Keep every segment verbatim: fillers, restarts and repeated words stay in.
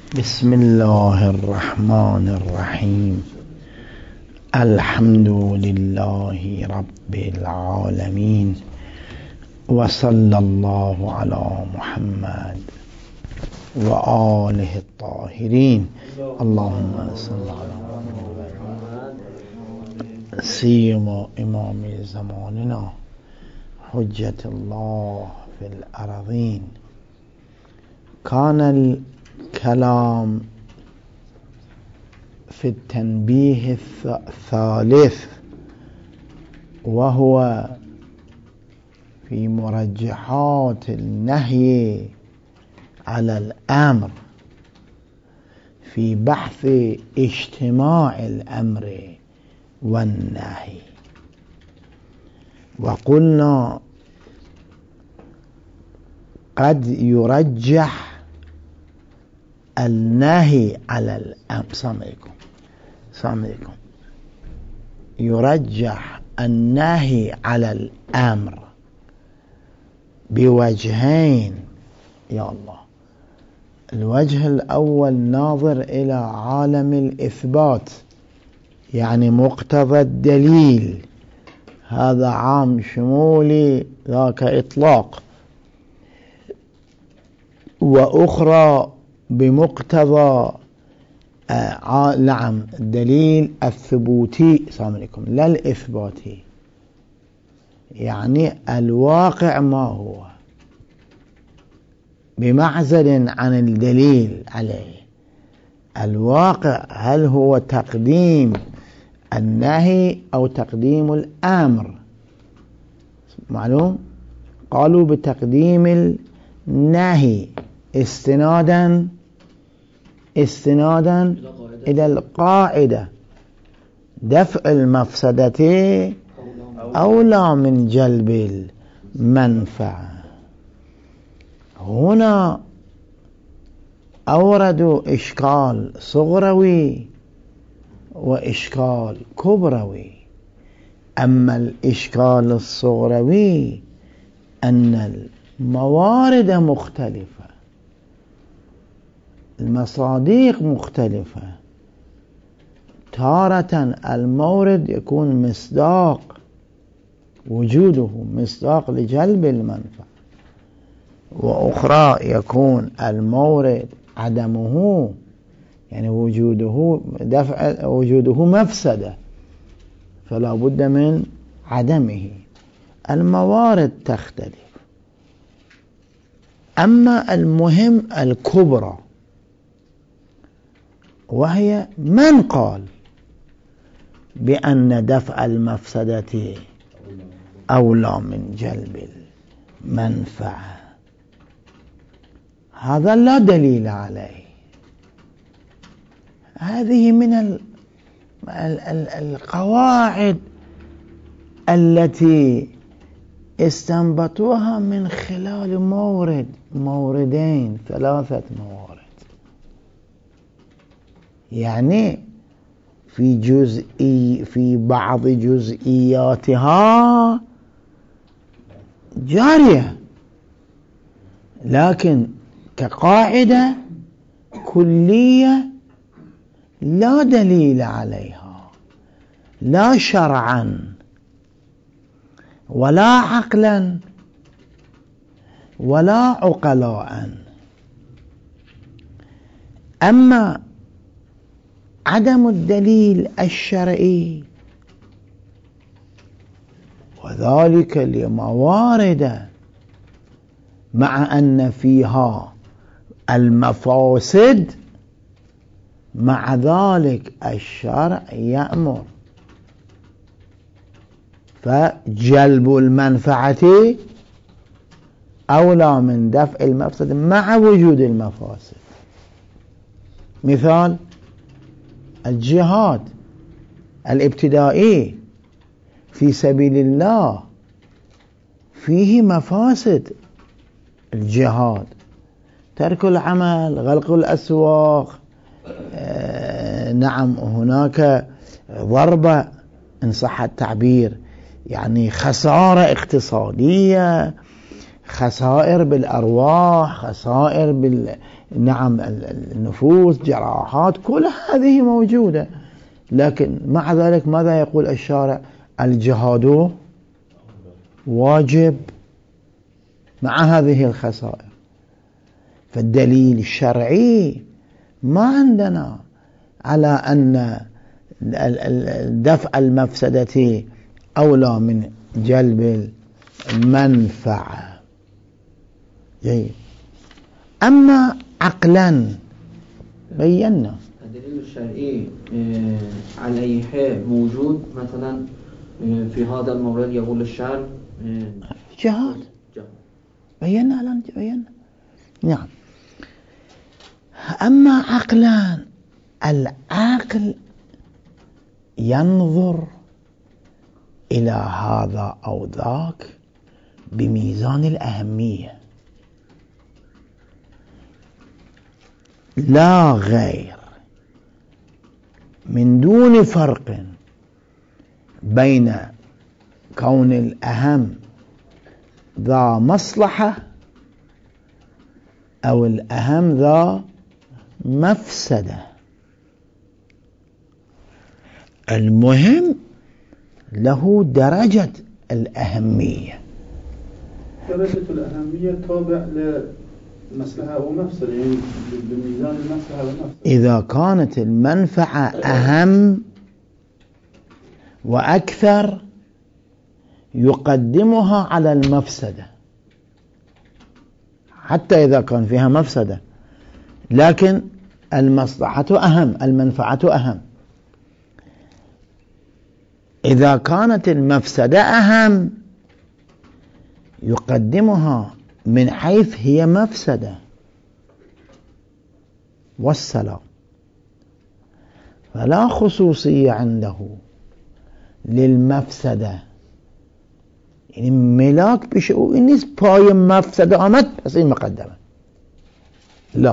بسم الله الرحمن الرحيم. الحمد لله رب العالمين، وصلى الله على محمد وآله الطاهرين. اللهم صل على محمد سيما إمام زماننا حجة الله في الأرضين. كان الكلام في التنبيه الثالث، وهو في مرجحات النهي على الأمر في بحث اجتماع الأمر والنهي. وقلنا قد يرجح النهي على الأمر. السلام عليكم. السلام عليكم. يرجح النهي على الأمر بوجهين يا الله. الوجه الأول ناظر إلى عالم الإثبات، يعني مقتضى الدليل، هذا عام شمولي ذاك إطلاق. وأخرى بمقتضى آه نعم الدليل الثبوتي. السلام عليكم. لا الإثباتي، يعني الواقع ما هو بمعزل عن الدليل عليه. الواقع هل هو تقديم النهي أو تقديم الأمر؟ معلوم؟ قالوا بتقديم النهي استنادا استنادا إلى القاعدة دفع المفسدة أولى من جلب المنفعة. هنا أوردوا إشكال صغروي وإشكال كبروي. أما الإشكال الصغروي أن الموارد مختلفة، المصادق مختلفة. تارة المورد يكون مصداق وجوده مصداق لجلب المنفعة، وأخرى يكون المورد عدمه، يعني وجوده دفع وجوده مفسدة، فلا بد من عدمه. الموارد تختلف. أما المهم الكبرى، وهي من قال بأن دفع المفسدة أولى من جلب المنفعة، هذا لا دليل عليه. هذه من ال ال ال القواعد التي استنبطوها من خلال مورد موردين ثلاثة موارد، يعني في جزئي في بعض جزئياتها جارية، لكن كقاعدة كلية لا دليل عليها، لا شرعا ولا عقلا ولا عقلاء. أما عدم الدليل الشرعي وذلك لموارد مع أن فيها المفاسد، مع ذلك الشرع يأمر، فجلب المنفعة أولى من دفع المفسد مع وجود المفاسد. مثال الجهاد الابتدائي في سبيل الله فيه مفاسد. الجهاد ترك العمل، غلق الأسواق، آه نعم هناك ضربة إن صح التعبير، يعني خسارة اقتصادية، خسائر بالأرواح، خسائر بال نعم النفوس، جراحات، كل هذه موجودة. لكن مع ذلك ماذا يقول الشارع؟ الجهاد واجب مع هذه الخسائر. فالدليل الشرعي ما عندنا على أن دفع المفسدة أولى من جلب المنفعة. جيد. أما عقلا بينا الدليل الشرعي عليه موجود. مثلا في هذا المورد يقول الشارع جهاد، بينا الآن بينا. نعم. أما عقلا، العقل ينظر إلى هذا أو ذاك بميزان الأهمية لا غير، من دون فرق بين كون الأهم ذا مصلحة أو الأهم ذا مفسدة. المهم له درجة الأهمية. درجة الأهمية تابع لمصلحة أو مفسدة، يعني بميزان المصلحة والمفسدة. إذا كانت المنفعة أهم وأكثر يقدمها على المفسدة، حتى إذا كان فيها مفسدة، لكن المصلحة أهم، المنفعة أهم. إذا كانت المفسدة أهم يقدمها من حيث هي مفسدة. والسلام. فلا خصوصية عنده للمفسدة، يعني ملاك بشؤون الناس باي مفسدة آمد بس این مقدمة. لا،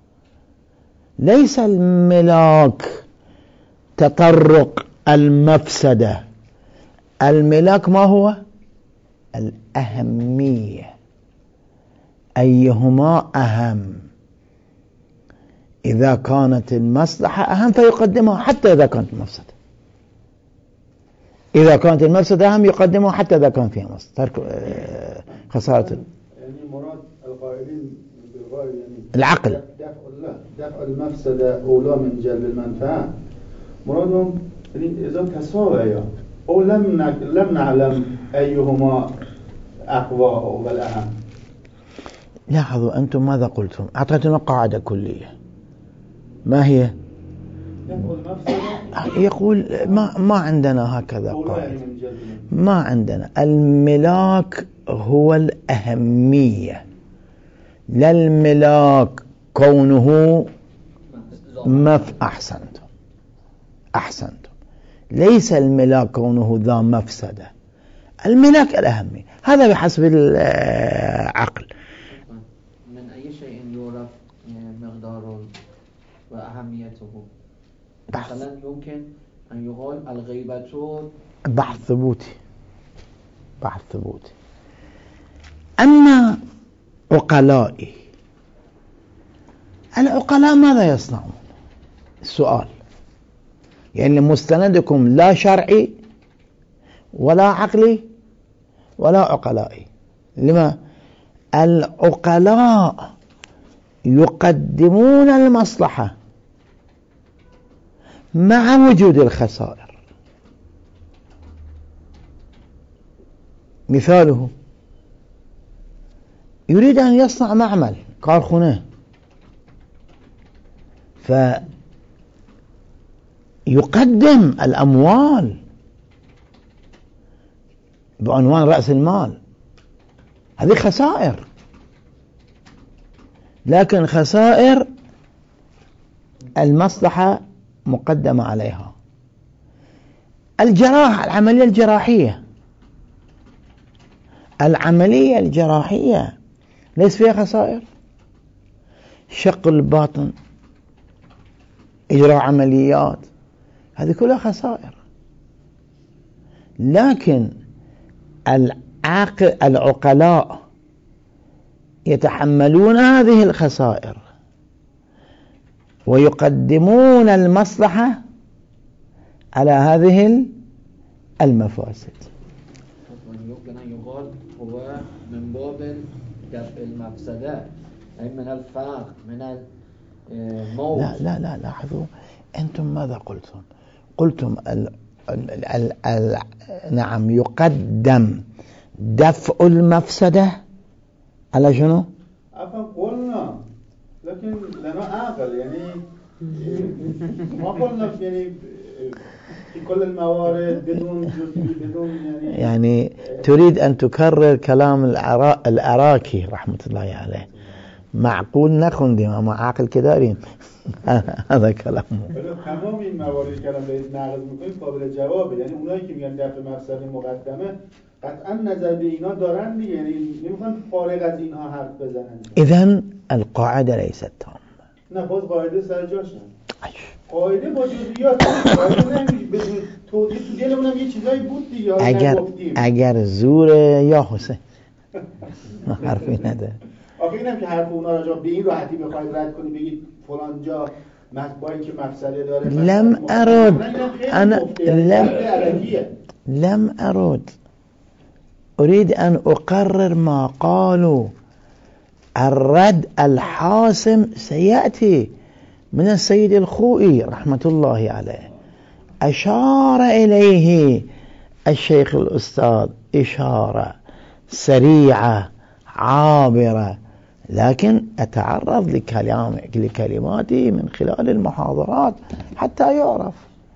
ليس الملاك تطرق المفسدة، الملاك ما هو؟ الأهمية، أيهما أهم. إذا كانت المصلحة أهم فيقدمها حتى إذا كانت المفسدة، إذا كانت المفسدة أهم يقدمها حتى إذا كان فيها مصلحة، ترك خسارة. يعني مراد القائلين بالغاية يعني العقل دفع لا دفع المفسدة أولى من جلب المنفعة. مرادهم يعني إذا تساويا أو لم لم نعلم أيهما أقوى أو الأهم. لاحظوا أنتم ماذا قلتم؟ أعطيتم قاعدة كلية، ما هي؟ يقول ما ما عندنا هكذا قاعدة، ما عندنا. الملاك هو الأهمية، لا الملاك كونه مف أحسنتم أحسنتم ليس الملاك كونه ذا مفسدة، الملاك الأهمية. هذا بحسب العقل. من أي شيء يعرف مقداره وأهميته؟ مثلا يمكن أن يقال الغيبة بحث ثبوتي، بحث ثبوتي. أما عقلائي، العقلاء ماذا يصنعون؟ السؤال. يعني مستندكم لا شرعي ولا عقلي ولا عقلائي. لما؟ العقلاء يقدمون المصلحة مع وجود الخسائر. مثاله يريد أن يصنع معمل كارخانة، فيقدم الأموال بعنوان رأس المال، هذه خسائر، لكن خسائر المصلحة مقدمة عليها. الجراحة، العملية الجراحية، العملية الجراحية ليس فيها خسائر؟ شق الباطن، إجراء عمليات، هذه كلها خسائر. لكن العقل العقلاء يتحملون هذه الخسائر ويقدمون المصلحة على هذه المفاسد. يمكن أن يقال هو من باب دفع المفسدة أي من الفرق من الموت. لا لا لا لاحظوا أنتم ماذا قلتم؟ قلتم ال ال ال ال نعم يقدم دفع المفسدة على شنو؟ أفهم قلنا لكن لنا عقل يعني ما قلنا يعني في كل الموارد بدون جزء بدون يعني يعني تريد أن تكرر كلام العرا... العراكي رحمة الله عليه. معقول نخون دي ما عاقل كدارين هذا كلامه. تمام این موارد کلام دارید نقض میکنید قابل جوابه. یعنی اونایی که میگن دفع مفسده مقدمه قطعا نظر به اینا دارن دیگه، یعنی نمیخوان فارغ از اینها حرف بزنن. اذن القاعده ليست تامه. نه باز قاعده سر جاشه. قاعده با جزئیات قاعده نمیشه بدون توضیح تو دلمونم یه چیزایی بود دیگه اگر اگر زور یا حسین حرفی نداره. آخه اینم که حرف اونا راجع به این راحتی بخواید رد کنی بگید فلان جا مطبعی که مفسده داره. لم ارد انا لم لم ارد اريد ان اقرر ما قالوا. الرد الحاسم سيأتي من السيد الخوئي رحمة الله عليه. أشار إليه الشيخ الأستاذ إشارة سريعة عابرة، لكن أتعرض لكلام لكلماته من خلال المحاضرات حتى يعرف.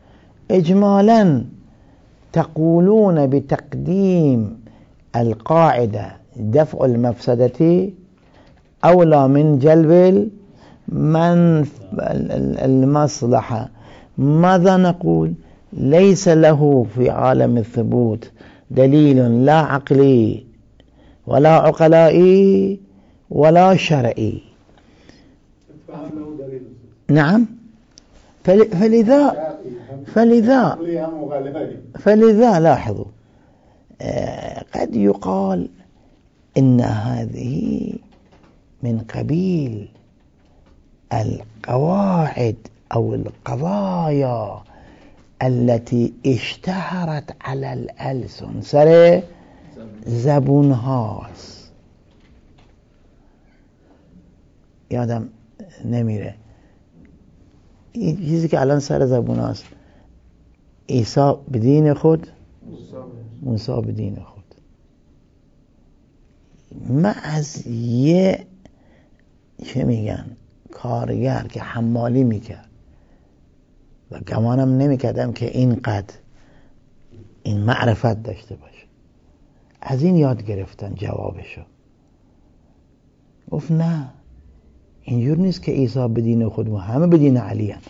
إجمالا تقولون بتقديم القاعدة دفع المفسدة أولى من جلب من المصلحة. ماذا نقول؟ ليس له في عالم الثبوت دليل لا عقلي ولا عقلائي ولا شرعي. نعم. فلذا فلذا فلذا لاحظوا قد يقال إن هذه من قبيل القواعد أو القضايا التي اشتهرت على الألسن سر زبون هاست. یادم نمیره این چیزی که الان سر زبون هاست، عیسی بدین خود موسی بدین خود. من از یه چه میگن کارگر که حمالی میکرد و گمانم نمیکردم که اینقدر این معرفت داشته باشه، از این یاد گرفتن جوابشو. گفت نه اینجور نیست که عیسی بدین خود و همه بدین علی هم.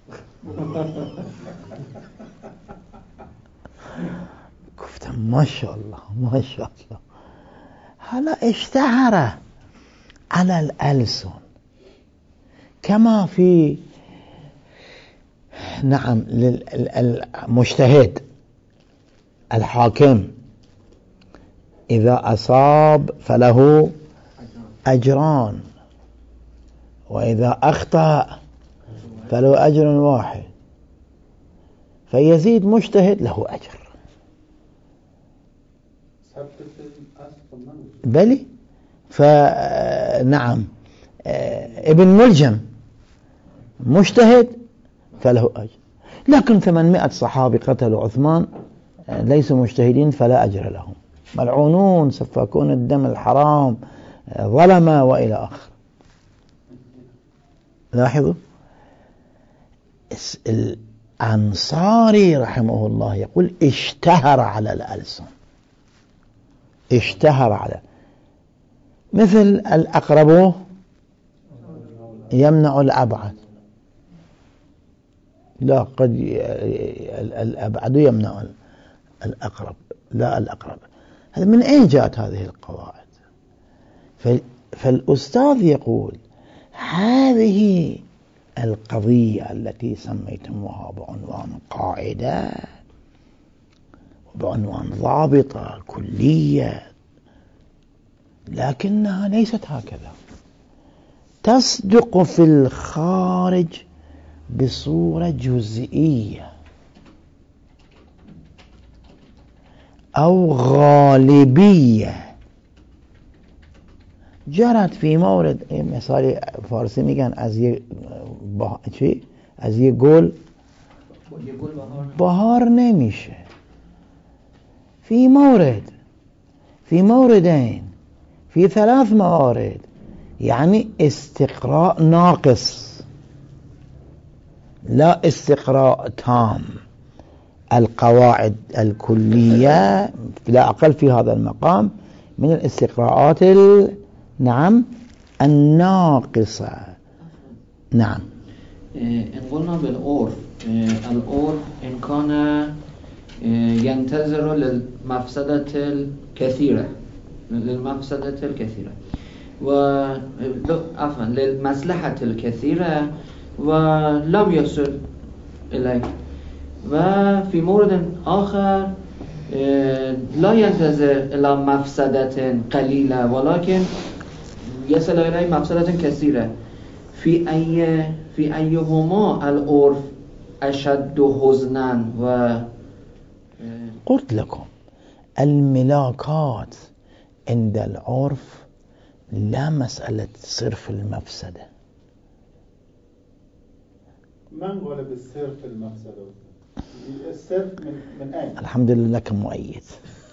گفتم ماشاءالله ماشاءالله. حالا اشتهر على الألسن كما في نعم المجتهد الحاكم إذا أصاب فله أجران وإذا أخطأ فله أجر واحد، فيزيد مجتهد له أجر. بلي فنعم ابن ملجم مجتهد فله أجر، لكن ثمانمائة صحابي قتلوا عثمان ليسوا مجتهدين فلا أجر لهم، ملعونون سفاكون الدم الحرام ظلمة وإلى آخر. لاحظوا الأنصاري رحمه الله يقول اشتهر على الألسن، اشتهر على مثل الأقرب يمنع الأبعد. لا قد الأبعد يمنع الأقرب لا الأقرب. هذا من أين جاءت هذه القواعد؟ فالأستاذ يقول هذه القضية التي سميتموها بعنوان قاعدة بعنوان ضابطة كلية لكنها ليست هكذا، تصدق في الخارج بصورة جزئية أو غالبية. جرت في مورد مثال فارسی میگن از یه با... چی؟ از یه گل بهار نمیشه. في مورد في موردين في ثلاث موارد، يعني استقراء ناقص لا استقراء تام. القواعد الكلية لا أقل في هذا المقام من الاستقراءات ال... نعم الناقصة. نعم. إن قلنا بالعرف، العرف إن كان ينتظر للمفسدة الكثيرة للمفسدة الكثيرة و عفوا للمصلحة الكثيرة ولم يصل إليه، وفي مورد آخر لا ينتظر إلى مفسدة قليلة ولكن يصل إليه مفسدة كثيرة. في أي في أيهما العرف أشد حزنا؟ و قلت لكم الملاكات عند العرف لا مسألة صرف المفسدة. من قال بالصرف المفسدة؟ الصرف من من أين؟ الحمد لله لك مؤيد.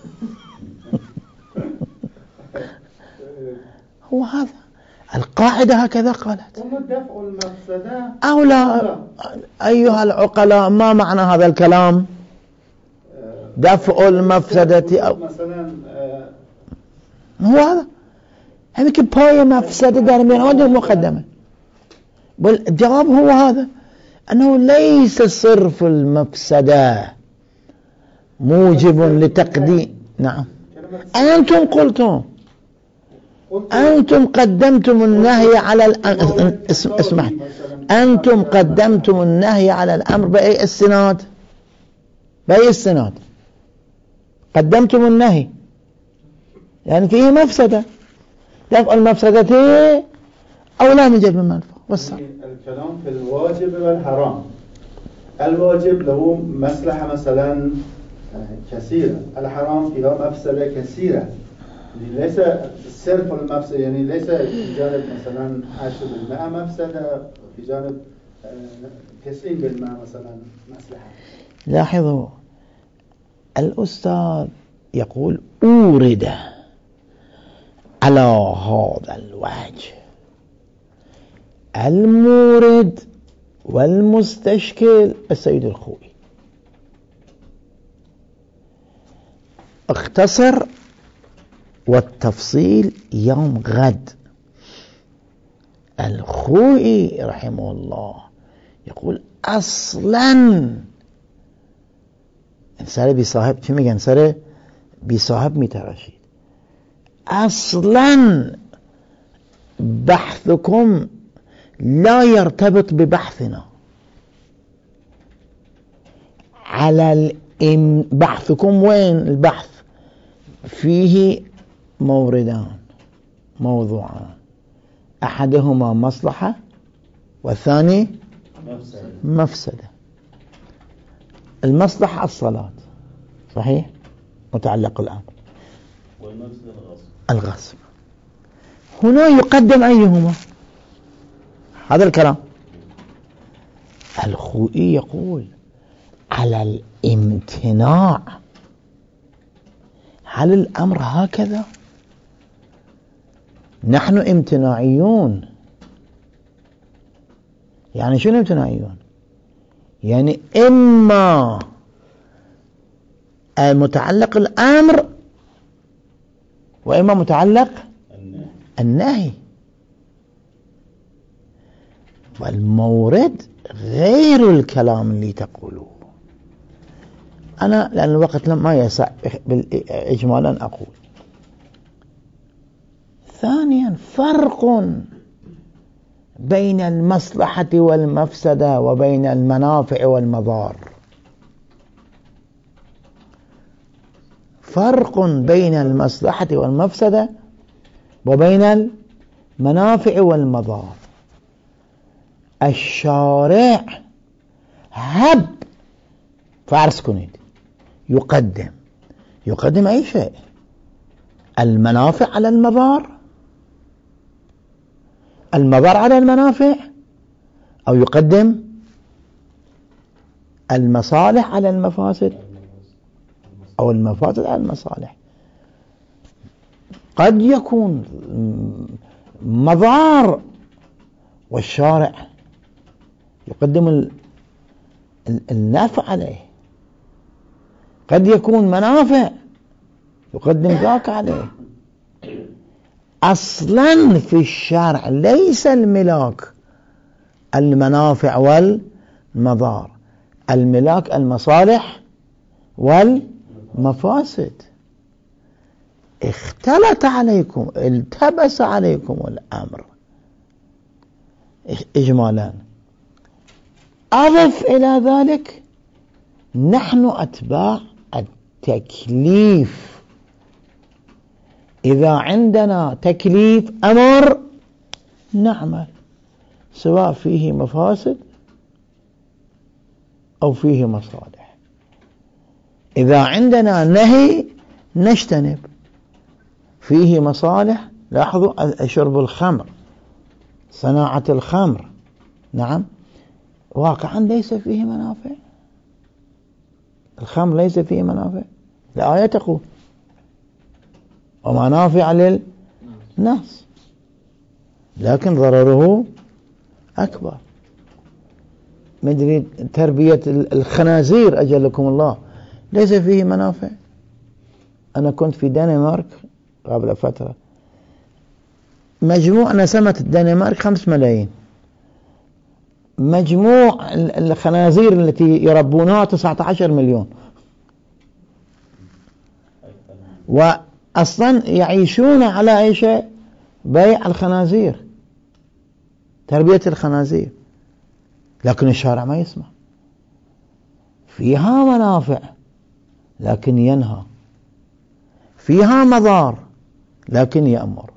هو هذا القاعدة هكذا قالت. دفع المفسدة أو لا أيها العقلاء، ما معنى هذا الكلام؟ دفع المفسدة أو مثلا هو هذا هم که پای مفسده در میان آن مقدمه. الجواب هو هذا، أنه ليس صرف المفسدة موجب لتقديم. نعم. أنتم قلتم أنتم قدمتم النهي على الأمر. اسمح، أنتم قدمتم النهي على الأمر بأي السناد؟ بأي السناد قدمتم النهي؟ يعني فيه مفسدة، دفع المفسدة أولى من جلب المنفعة. والصحيح الكلام في الواجب والحرام. الواجب له مصلحة مثلا كثيرة، الحرام فيها مفسدة كثيرة. ليس صرف المفسدة، يعني ليس في جانب مثلا عشرة بالمئة مفسدة، في جانب تسعين بالمئة مثلا مصلحة. لاحظوا الأستاذ يقول أورد على هذا الوجه المورد والمستشكل السيد الخوئي. اختصر والتفصيل يوم غد. الخوئي رحمه الله يقول أصلا سر بی صاحب چی میگن؟ سر بی صاحب میتراشید. اصلا بحثكم لا يرتبط ببحثنا. على الام بحثكم وين البحث؟ فيه موردان موضوعان، احدهما مصلحة والثاني مفسدة. مفسدة. المصلحة الصلاة صحيح متعلق الأمر، والمفسدة الغصب. الغصب. هنا يقدم أيهما؟ هذا الكلام. الخوئي يقول على الامتناع. هل الأمر هكذا؟ نحن امتناعيون. يعني شنو امتناعيون؟ يعني إما متعلق الأمر وإما متعلق النهي, النهي. والمورد غير الكلام اللي تقولوه. أنا لأن الوقت ما يسع إجمالا أقول. ثانيا فرق بين المصلحة والمفسدة وبين المنافع والمضار. فرق بين المصلحة والمفسدة وبين المنافع والمضار. الشارع هب فرض كنيد يقدم يقدم أي شيء، المنافع على المضار، المضار على المنافع، أو يقدم المصالح على المفاسد أو المفاسد على المصالح. قد يكون مضار والشارع يقدم النفع عليه، قد يكون منافع يقدم ذاك عليه. أصلا في الشرع ليس الملاك المنافع والمضار، الملاك المصالح والمفاسد. اختلط عليكم، التبس عليكم الأمر إجمالا. أضف إلى ذلك نحن أتباع التكليف. إذا عندنا تكليف أمر نعمل، سواء فيه مفاسد أو فيه مصالح. إذا عندنا نهي نجتنب، فيه مصالح. لاحظوا شرب الخمر، صناعة الخمر، نعم، واقعا ليس فيه منافع. الخمر ليس فيه منافع، الآية تقول ومنافع للناس، لكن ضرره أكبر. مدري تربية الخنازير أجلكم الله ليس فيه منافع. أنا كنت في دنمارك قبل فترة، مجموع نسمة الدنمارك خمس ملايين، مجموع الخنازير التي يربونها تسعة عشر مليون، وأصلا يعيشون على أي شيء؟ بيع الخنازير، تربية الخنازير. لكن الشارع ما يسمع. فيها منافع لكن ينهى، فيها مضار لكن يأمر.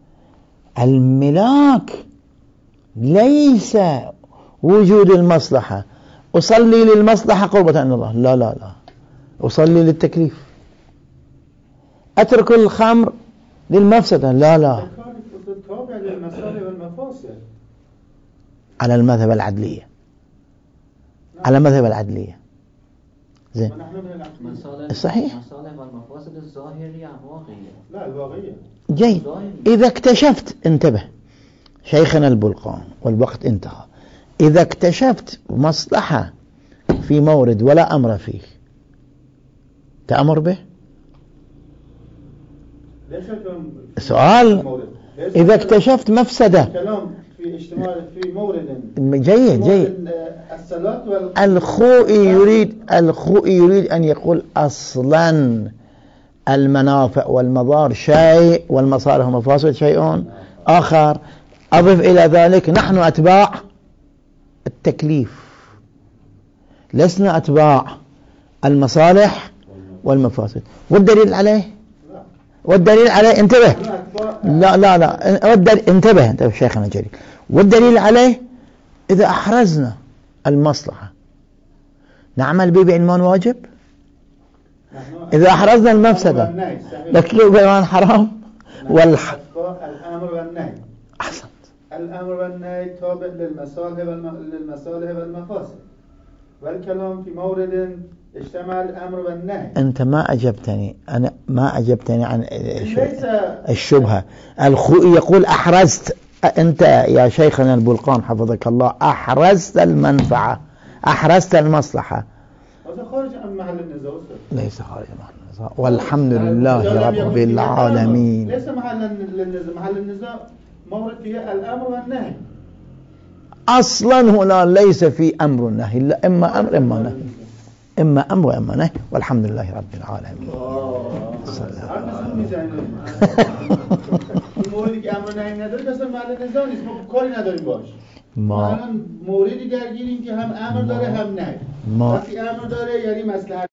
الملاك ليس وجود المصلحة، أصلي للمصلحة قربة عند الله، لا لا لا، أصلي للتكليف. أترك الخمر للمفسدة، لا لا، على المذهب العدلية، على المذهب العدلية. زين، صحيح. المصالح والمفاسد الظاهرية الواقعية، لا الواقعية. جيد. إذا اكتشفت، انتبه شيخنا البلقان والوقت انتهى، إذا اكتشفت مصلحة في مورد ولا أمر فيه تأمر به؟ سؤال. إذا اكتشفت مفسدة في اجتماع في مورد جيد جيد، الخوئي يريد الخوئي يريد أن يقول أصلا المنافع والمضار شيء والمصالح والمفاسد شيء آخر. أضف إلى ذلك نحن أتباع التكليف، لسنا أتباع المصالح والمفاسد. والدليل عليه، والدليل عليه انتبه، لا لا لا انتبه انتبه شيخنا الجليل. والدليل عليه إذا أحرزنا المصلحة نعمل به بعنوان واجب، إذا أحرزنا المفسدة نتلو بعنوان حرام. والح الأمر والنهي، أحسنت، الأمر والنهي تابع للمصالح للمصالح والمفاسد، والكلام في مورد اجتمع الأمر والنهي. أنت ما أجبتني، أنا ما أجبتني عن الشبهة. الخوئي يقول أحرزت، أنت يا شيخنا البلقان حفظك الله أحرزت المنفعة، أحرزت المصلحة. هذا خارج عن محل النزاع. ليس خارج عن محل النزاع، والحمد لله رب العالمين. ليس محل النزاع، محل النزاع مورد فيه الأمر والنهي. أصلا هنا ليس في أمر النهي، إلا إما أمر إما نهي، إما أمر وإما نهي، والحمد لله رب العالمين. موردی که امر نهی نداره مثلا محل نزاع نیست، ما کاری نداریم باش. ما الان موردی درگیریم که هم امر داره هم نهی. وقتی امر داره یعنی مصلحت